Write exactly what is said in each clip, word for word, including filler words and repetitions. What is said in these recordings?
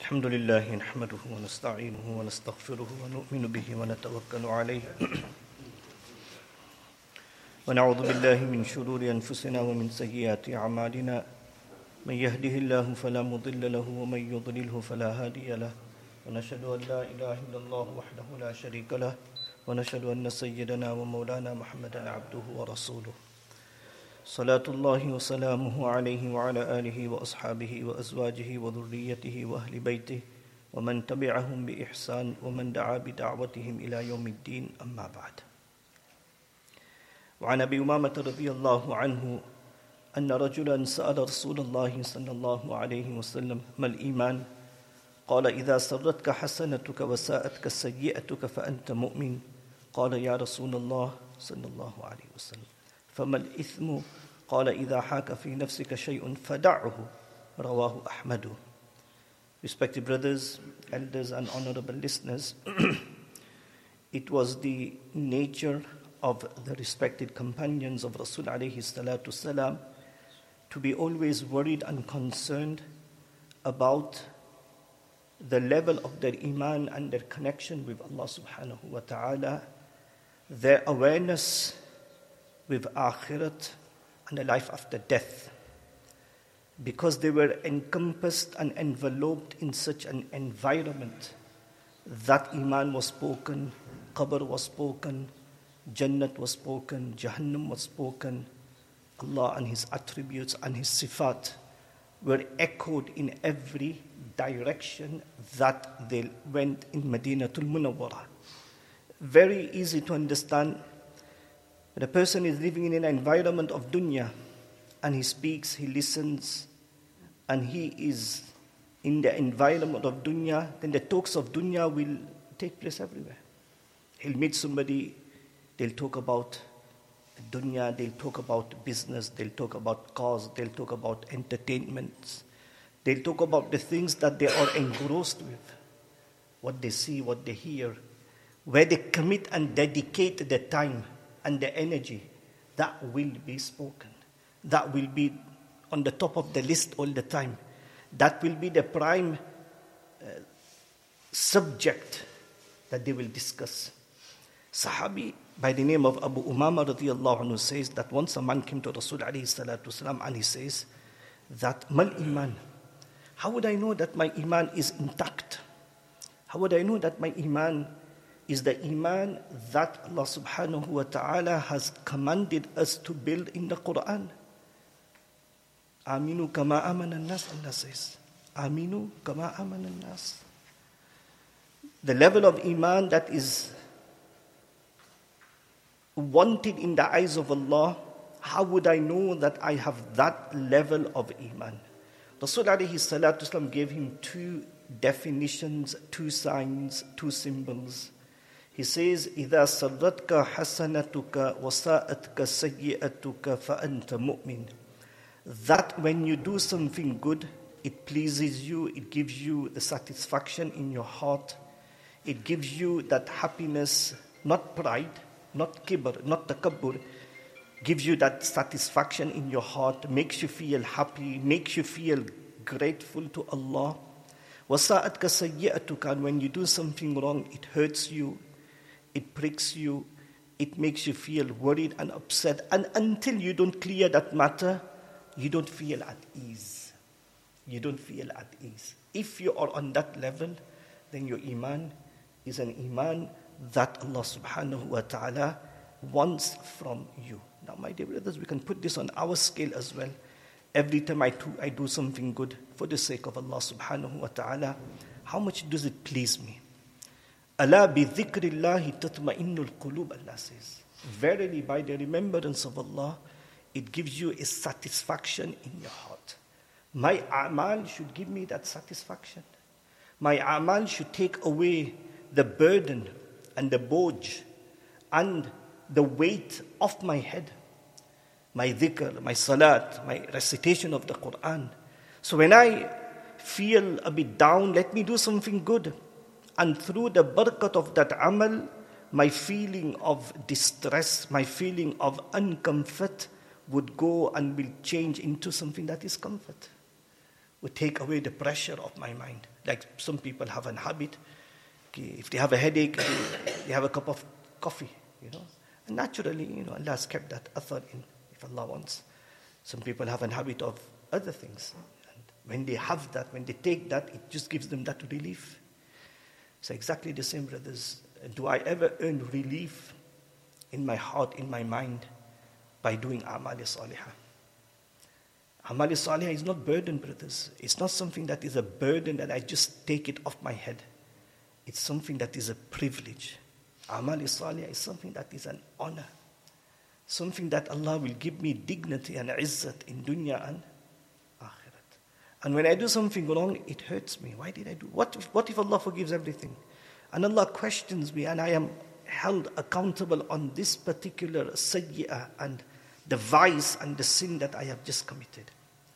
الحمد لله نحمده ونستعينه ونستغفره ونؤمن به ونتوكل عليه ونعوذ بالله من شرور أنفسنا ومن سيئات أعمالنا من يهده الله فلا مضل له ومن يضلله فلا هادي له ونشهد أن لا إله إلا الله وحده لا شريك له ونشهد أن سيدنا ومولانا محمدا عبده ورسوله صلاة الله وسلامه عليه وعلى آله وأصحابه وأزواجه وذريته وأهل بيته ومن تبعهم بإحسان ومن دعا بدعوتهم إلى يوم الدين أما بعد. وعن أبي أمامة رضي الله عنه أن رجلا سأل رسول الله صلى الله عليه وسلم ما الإيمان؟ قال إذا سرتك حسنتك وساءتك سيئتك فأنت مؤمن. قال يا رسول الله صلى الله عليه وسلم فما الإثم؟ قال إذا حاك في نفسك شيء فدعه. رواه أحمد. Respected brothers, elders and honorable listeners, it was the nature of the respected companions of Rasul alayhi salatu salam to be always worried and concerned about the level of their iman and their connection with Allah subhanahu wa ta'ala, their awareness with akhirat and a life after death, because they were encompassed and enveloped in such an environment that iman was spoken, qabr was spoken, jannat was spoken, jahannam was spoken, Allah and His attributes and His sifat were echoed in every direction that they went in Madinatul Munawwarah. Very easy to understand. When a person is living in an environment of dunya and he speaks, he listens, and he is in the environment of dunya, then the talks of dunya will take place everywhere. He'll meet somebody, they'll talk about dunya, they'll talk about business, they'll talk about cars, they'll talk about entertainments, they'll talk about the things that they are engrossed with, what they see, what they hear, where they commit and dedicate their time and the energy. That will be spoken. That will be on the top of the list all the time. That will be the prime uh, subject that they will discuss. Sahabi by the name of Abu Umama radiyallahu anhu says that once a man came to Rasul alayhi salatu wasalam and he says that, Mal iman? How would I know that my iman is intact? How would I know that my iman is the iman that Allah subhanahu wa ta'ala has commanded us to build in the Quran? Aminu kama amana nas, Allah says. Aminu kama amana nas. The level of iman that is wanted in the eyes of Allah, how would I know that I have that level of iman? Rasul alayhi salatu wasalam gave him two definitions, two signs, two symbols. He says, إِذَا سَرَّتْكَ حَسَنَتُكَ وَسَاءَتْكَ سَيِّئَتُكَ فَأَنْتَ مُؤْمِنٌ. That when you do something good, it pleases you, it gives you the satisfaction in your heart, it gives you that happiness, not pride, not kibr, not takabbur, gives you that satisfaction in your heart, makes you feel happy, makes you feel grateful to Allah. وَسَاءَتْكَ سَيِّئَتُكَ. And when you do something wrong, it hurts you, it pricks you, it makes you feel worried and upset. And until you don't clear that matter, you don't feel at ease. You don't feel at ease. If you are on that level, then your iman is an iman that Allah subhanahu wa ta'ala wants from you. Now, my dear brothers, we can put this on our scale as well. Every time I do, I do something good for the sake of Allah subhanahu wa ta'ala, how much does it please me? Ala bi dhikrillahi tatma'innul qulub, Allah says. Verily, by the remembrance of Allah, it gives you a satisfaction in your heart. My a'mal should give me that satisfaction. My a'mal should take away the burden and the boj and the weight off my head. My dhikr, my salat, my recitation of the Quran. So when I feel a bit down, let me do something good. And through the barakat of that amal, my feeling of distress, my feeling of uncomfort would go and will change into something that is comfort. would take away the pressure of my mind. Like some people have a habit, if they have a headache, they have a cup of coffee, you know. And naturally, you know, Allah has kept that athar in, if Allah wants. Some people have a habit of other things. And when they have that, when they take that, it just gives them that relief. So exactly the same, brothers. Do I ever earn relief in my heart, in my mind, by doing a'mal salihah? A'mal salihah is not burden, brothers. It's not something that is a burden that I just take it off my head. It's something that is a privilege. A'mal salihah is something that is an honor. Something that Allah will give me dignity and izzat in dunya and akhirat. And when I do something wrong, it hurts me. Why did I do? What if, what if Allah forgives everything? And Allah questions me and I am held accountable on this particular sayyi'ah and the vice and the sin that I have just committed.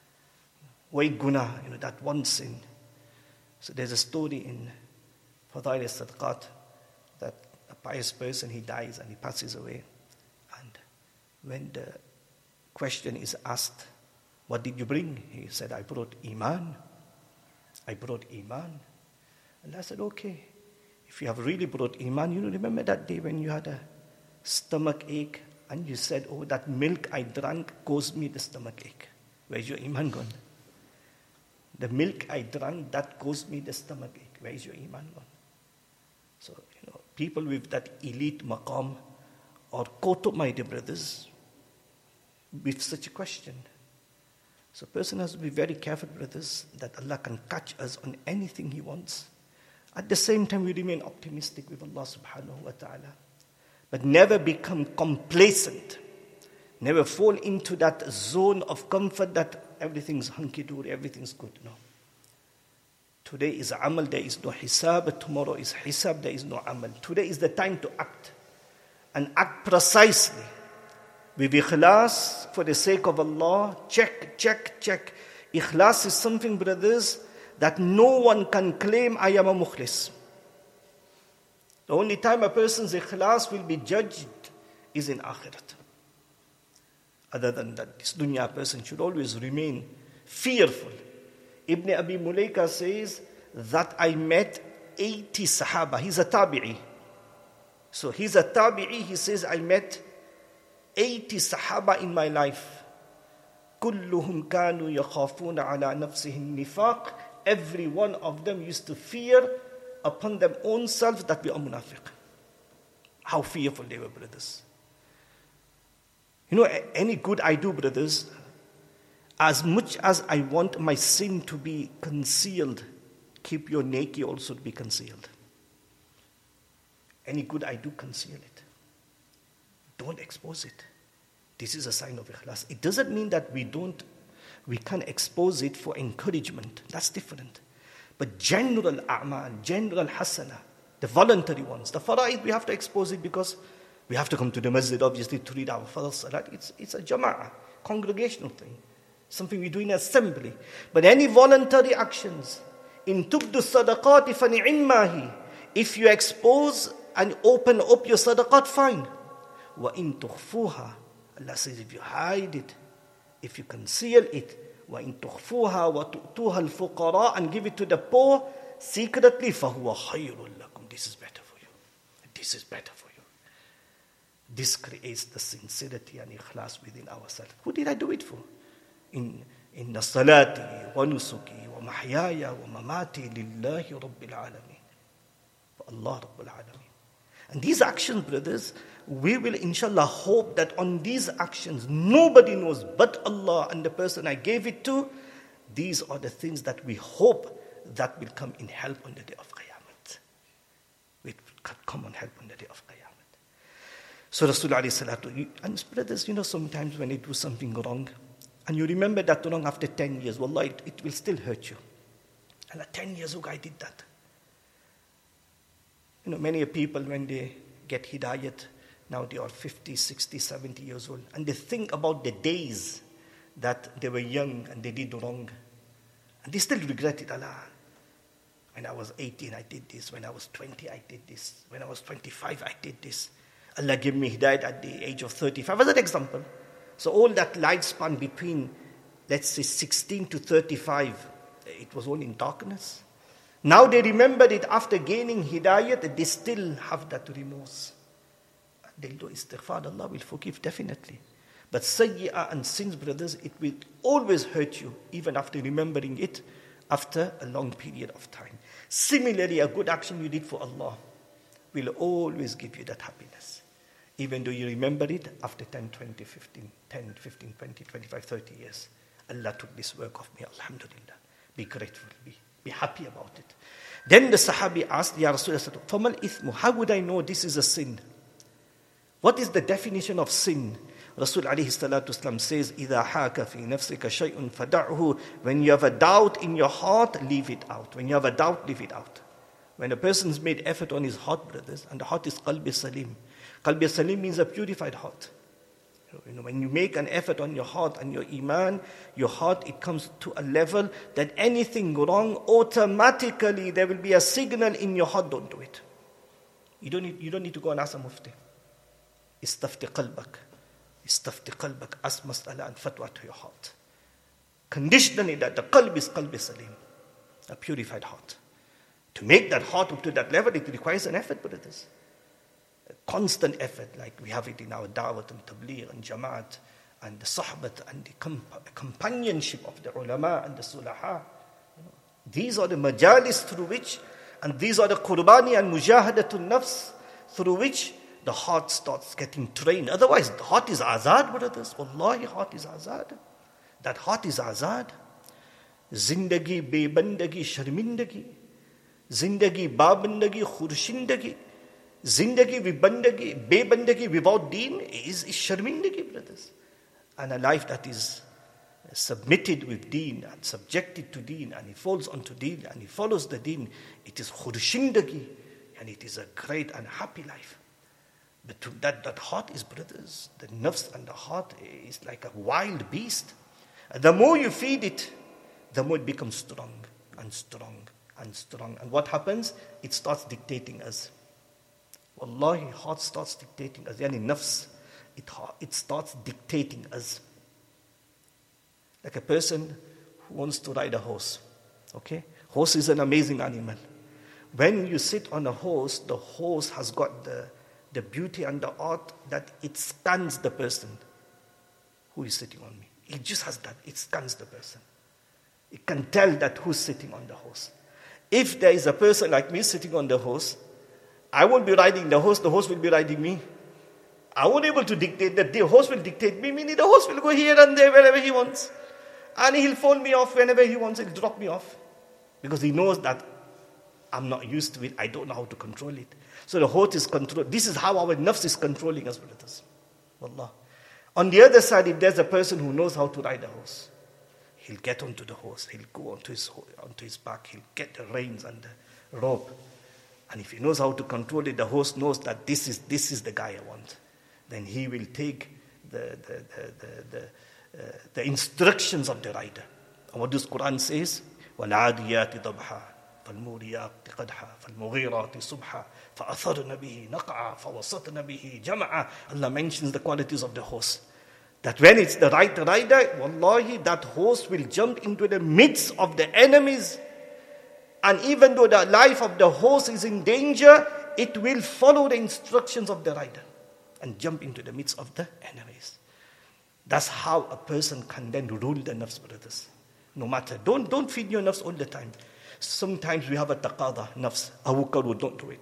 Way guna, you know, that one sin. So there's a story in Fadail al-Sadqat that a pious person, he dies and he passes away. And when the question is asked, what did you bring? He said, I brought Iman. I brought Iman. And I said, okay. If you have really brought Iman, you remember that day when you had a stomach ache and you said, oh, that milk I drank caused me the stomach ache. Where's your Iman gone? The milk I drank, that caused me the stomach ache. Where is your Iman gone? So, you know, people with that elite maqam are caught up, my dear brothers, with such a question. So a person has to be very careful, brothers, that Allah can catch us on anything He wants. At the same time, we remain optimistic with Allah subhanahu wa ta'ala. But never become complacent. Never fall into that zone of comfort that everything's hunky-dory, everything's good. No. Today is amal, there is no hisab. Tomorrow is hisab, there is no amal. Today is the time to act. And act precisely. With ikhlas, for the sake of Allah. Check, check, check. Ikhlas is something, brothers, that no one can claim, I am a mukhlis. The only time a person's ikhlas will be judged is in akhirat. Other than that, this dunya person should always remain fearful. Ibn Abi Mulaika says that I met eighty Sahaba. He's a tabi'i. So he's a tabi'i. He says, I met eighty Sahaba in my life. كلهم كانوا يخافون على نفسهم النفاق. Every one of them used to fear upon their own self that we are munafiq. How fearful they were, brothers. You know, any good I do, brothers, as much as I want my sin to be concealed, keep your neki also to be concealed. Any good I do, conceal it. Don't expose it. This is a sign of ikhlas. It doesn't mean that we don't, we can't expose it for encouragement. That's different. But general a'mal, general hasana, the voluntary ones, the fara'id, we have to expose it because we have to come to the masjid, obviously, to read our farz salat. It's, it's a jama'ah, congregational thing. Something we do in assembly. But any voluntary actions, in tubdu sadaqati fani'immahi, if you expose and open up your sadaqat, fine. Wa in tukhfuha, Allah says, if you hide it, if you conceal it, wa in tukhfuha wa tu'tuha al-fuqara, and give it to the poor secretly, fahuwa khayrun lakum. This is better for you. This is better for you. This creates the sincerity and ikhlas within ourselves. Who did I do it for? In in salati wa nusuki wa mahyaya wa mamati lillahi rabbil alamin. For Allah rabbil alamin. And these actions, brothers, we will inshallah hope that on these actions, nobody knows but Allah and the person I gave it to. These are the things that we hope that will come in help on the day of Qiyamah. It will come on help on the day of Qiyamah. So Rasulullah alayhi salatu, and brothers, you know, sometimes when they do something wrong, and you remember that wrong after ten years, wallah, it, it will still hurt you. And like ten years ago I did that. You know, many people when they get hidayat, now they are fifty, sixty, seventy years old, and they think about the days that they were young and they did wrong. And they still regret it. Allah, when I was eighteen, I did this. When I was twenty, I did this. When I was twenty-five, I did this. Allah gave me hidayat at the age of thirty-five, as an example. So all that lifespan between, let's say, sixteen to thirty-five, it was all in darkness. Now they remembered it after gaining hidayat, that they still have that remorse. They'll do istighfar, Allah will forgive definitely. But sayyi'ah and sins, brothers, it will always hurt you, even after remembering it, after a long period of time. Similarly, a good action you did for Allah will always give you that happiness. Even though you remember it after ten, twenty, fifteen, ten, fifteen, twenty, twenty-five, thirty years. Allah took this work of me, alhamdulillah. Be grateful, be, be happy about it. Then the Sahabi asked, Ya Rasulullah, فَمَا الْإِثْمُ? How would I know this is a sin? What is the definition of sin? Rasul alayhi salatu wasalam says, إِذَا حَاكَ فِي نَفْسِكَ شَيْءٌ فَدَعْهُ. When you have a doubt in your heart, leave it out. When you have a doubt, leave it out. When a person's made effort on his heart, brothers, and the heart is qalbi salim. Qalbi salim means a purified heart. You know, when you make an effort on your heart and your iman, your heart, it comes to a level that anything wrong, automatically there will be a signal in your heart, don't do it. You don't need, you don't need to go and ask a mufti. Istafti qalbak. Istafti qalbak. Ask mas'ala and fatwa to your heart. Conditionally that the qalb is qalbi salim. A purified heart. To make that heart up to that level, it requires an effort, brothers. A constant effort, like we have it in our da'wat and tabligh and jamaat and the sahbat and the comp- companionship of the ulama and the sulaha. You know, these are the majalis through which, and these are the qurbani and mujahadatul nafs through which the heart starts getting trained. Otherwise, the heart is azad, brothers. Wallahi, heart is azad. That heart is azad. Zindagi, bebandagi, sharmindagi. Zindagi, babandagi, khurshindagi. Zindagi, vibandagi, bebandagi without deen is, is sharmindagi, brothers. And a life that is submitted with deen and subjected to deen and he falls onto deen and he follows the deen, it is khurshindagi and it is a great and happy life. But to that, that heart is, brothers, the nafs and the heart is like a wild beast. And the more you feed it, the more it becomes strong and strong and strong. And what happens? It starts dictating us. Wallahi, heart starts dictating us. Yani nafs, it, it starts dictating us. Like a person who wants to ride a horse. Okay? Horse is an amazing animal. When you sit on a horse, the horse has got the, the beauty and the art that it stuns the person who is sitting on me. It just has that. It stuns the person. It can tell that who's sitting on the horse. If there is a person like me sitting on the horse, I won't be riding the horse, the horse will be riding me. I won't be able to dictate that. The horse will dictate me, meaning the horse will go here and there wherever he wants. And he'll phone me off whenever he wants, he'll drop me off. Because he knows that I'm not used to it, I don't know how to control it. So the horse is controlled. This is how our nafs is controlling us, brothers. Wallah. On the other side, if there's a person who knows how to ride a horse, he'll get onto the horse, he'll go onto his, onto his back, he'll get the reins and the rope. And if he knows how to control it, the horse knows that this is this is the guy I want. Then he will take the the the the, the, uh, the instructions of the rider. And what does Quran says? وَالْعَادِيَاتِ ضَبْحًا فَالْمُورِيَاتِ قَدْحًا فَالْمُغِيرَاتِ صُبْحًا فَأَثَرْنَ بِهِ نَقْعًا فَوَسَطْنَ بِهِ جَمْعًا. Allah mentions the qualities of the horse. That when it's the right rider, wallahi, that horse will jump into the midst of the enemies. And even though the life of the horse is in danger, it will follow the instructions of the rider and jump into the midst of the enemies. That's how a person can then rule the nafs, brothers. No matter, don't, don't feed your nafs all the time. Sometimes we have a taqada, nafs, awukaru, don't do it.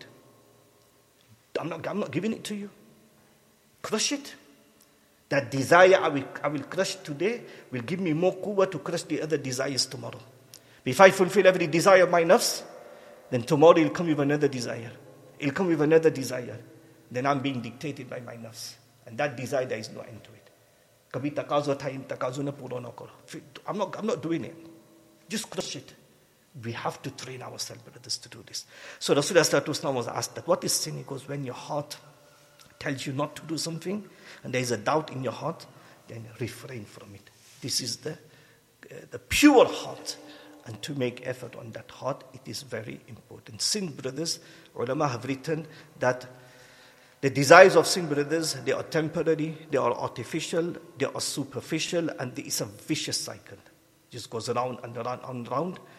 I'm not, I'm not giving it to you. Crush it. That desire I will, I will crush today will give me more quwwah to crush the other desires tomorrow. If I fulfill every desire of my nafs, then tomorrow it'll come with another desire. It'll come with another desire. Then I'm being dictated by my nafs. And that desire, there is no end to it. Kabhi taqazo thaim, taqazo na puro na karo. I'm not, I'm not doing it. Just crush it. We have to train ourselves, brothers, to do this. So Rasulullah was asked that, what is sin? He goes, when your heart tells you not to do something, and there is a doubt in your heart, then refrain from it. This is the, uh, the pure heart. And to make effort on that heart, it is very important. Sin, brothers, ulama have written that the desires of sin, brothers, they are temporary, they are artificial, they are superficial, and it's a vicious cycle. It just goes around and around and around.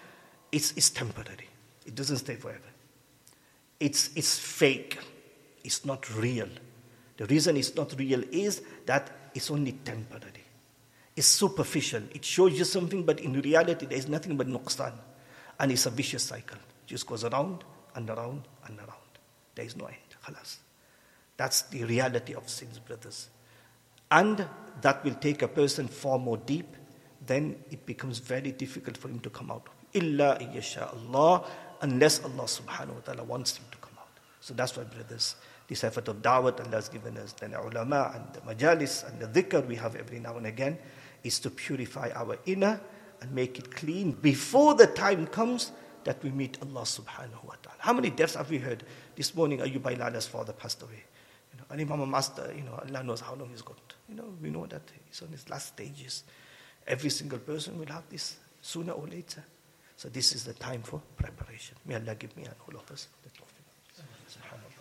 it's, it's temporary. It doesn't stay forever. It's, it's fake. It's not real. The reason it's not real is that it's only temporary. It's superficial. It shows you something, but in reality there is nothing but nuqsan. And it's a vicious cycle. It just goes around and around and around. There is no end. Khalas. That's the reality of sins, brothers. And that will take a person far more deep. Then it becomes very difficult for him to come out. Illa iyasha Allah, unless Allah subhanahu wa ta'ala wants him to come out. So that's why, brothers, this effort of da'wat Allah has given us, then the ulama and the majalis and the dhikr we have every now and again, is to purify our inner and make it clean before the time comes that we meet Allah subhanahu wa ta'ala. How many deaths have we heard? This morning, Ayub Bailala's father passed away. You know, and Imam Master, you know, Allah knows how long he's got. You know, we know that he's on his last stages. Every single person will have this sooner or later. So this is the time for preparation. May Allah give me and all of us the tawfiq.